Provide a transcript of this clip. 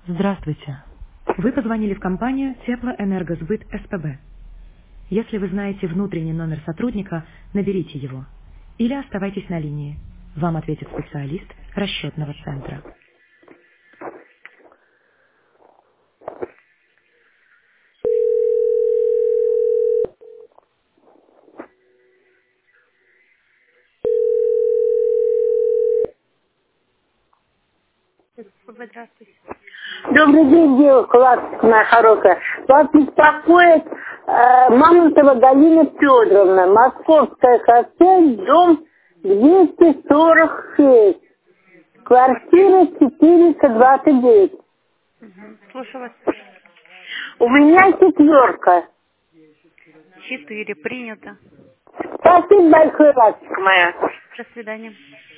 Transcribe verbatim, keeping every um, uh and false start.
Здравствуйте. Вы позвонили в компанию Теплоэнергосбыт СПБ. Если вы знаете внутренний номер сотрудника, наберите его. Или оставайтесь на линии. Вам ответит специалист расчетного центра. Здравствуйте. Добрый день, девушка, Ласточка моя хорошая. Вас беспокоит э, Мамонтова Галина Федоровна, Московское шоссе, дом двести сорок шесть, квартира четыреста двадцать девять. Мгм. Слушаю вас. У меня четверка. Четыре. Принято. Спасибо большое, Ласточка моя. До свидания.